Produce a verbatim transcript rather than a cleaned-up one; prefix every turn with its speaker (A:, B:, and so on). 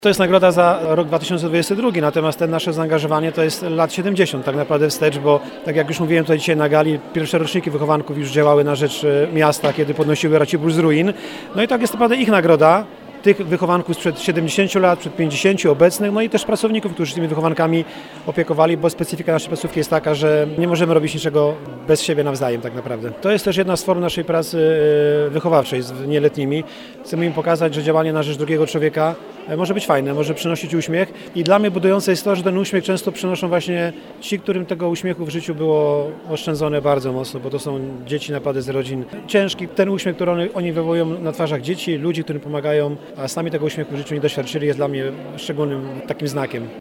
A: To jest nagroda za rok dwa tysiące dwudziesty drugi, natomiast te nasze zaangażowanie to jest lat siedemdziesiąt tak naprawdę wstecz, bo tak jak już mówiłem tutaj dzisiaj na gali, pierwsze roczniki wychowanków już działały na rzecz miasta, kiedy podnosiły Racibórz z ruin. No i tak jest naprawdę ich nagroda, tych wychowanków sprzed siedemdziesięciu lat, przed pięćdziesięciu obecnych, no i też pracowników, którzy tymi wychowankami opiekowali, bo specyfika naszej placówki jest taka, że nie możemy robić niczego bez siebie nawzajem tak naprawdę. To jest też jedna z form naszej pracy wychowawczej z nieletnimi. Chcemy im pokazać, że działanie na rzecz drugiego człowieka może być fajne, może przynosić uśmiech i dla mnie budujące jest to, że ten uśmiech często przynoszą właśnie ci, którym tego uśmiechu w życiu było oszczędzone bardzo mocno, bo to są dzieci naprawdę z rodzin ciężkich. Ten uśmiech, który oni, oni wywołują na twarzach dzieci, ludzi, którym pomagają, a sami tego uśmiechu w życiu nie doświadczyli, jest dla mnie szczególnym takim znakiem.